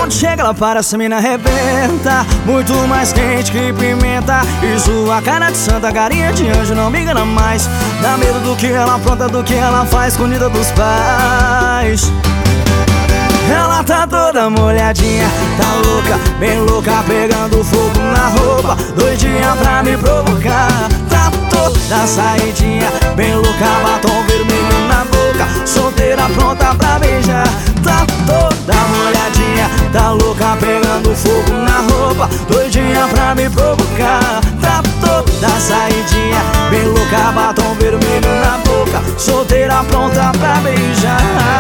Quando chega ela para essa mina arrebenta, muito mais quente que pimenta. E sua cara de santa, carinha de anjo, não me engana mais. Dá medo do que ela apronta, do que ela faz, escondida dos pais. Ela tá toda molhadinha, tá louca, bem louca, pegando fogo na roupa, doidinha pra me provocar. Tá toda saidinha, bem louca, batom vermelho na boca, solteira pronta pra beijar. Tá toda molhadinha, tá louca, pegando fogo na roupa, doidinha pra me provocar. Tá toda saidinha, bem louca, batom vermelho na boca, solteira pronta pra beijar.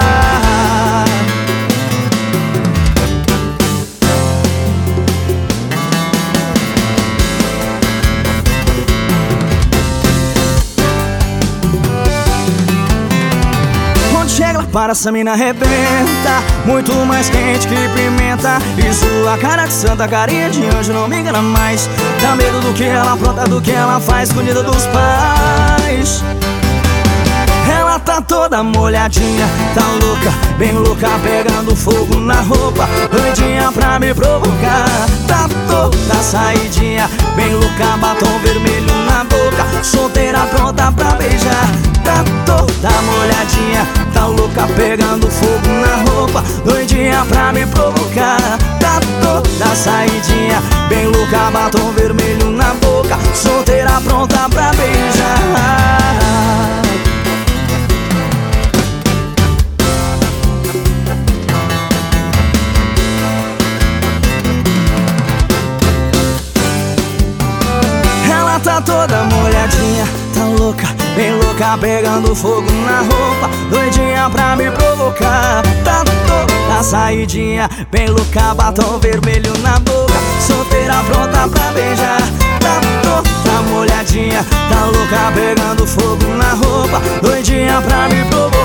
Chega lá para essa mina arrebenta, muito mais quente que pimenta. E sua cara de santa, carinha de anjo, não me engana mais. Dá medo do que ela apronta, do que ela faz, escondida dos pais. Ela tá toda molhadinha, tá louca, bem louca, pegando fogo na roupa, doidinha pra me provocar. Tá toda saidinha, bem louca, batom vermelho na boca, solteira pronta pra beijar. Tá toda molhadinha, tá louca, pegando fogo na roupa, doidinha pra me provocar. Tá toda saidinha, bem louca, batom vermelho na boca, solteira pronta pra beijar. Ela tá toda molhadinha, tá louca, bem louca, pegando fogo na roupa, doidinha pra me provocar. Tá toda saidinha, bem louca, batom vermelho na boca, solteira pronta pra beijar. Tá toda molhadinha, tá louca, pegando fogo na roupa, doidinha pra me provocar.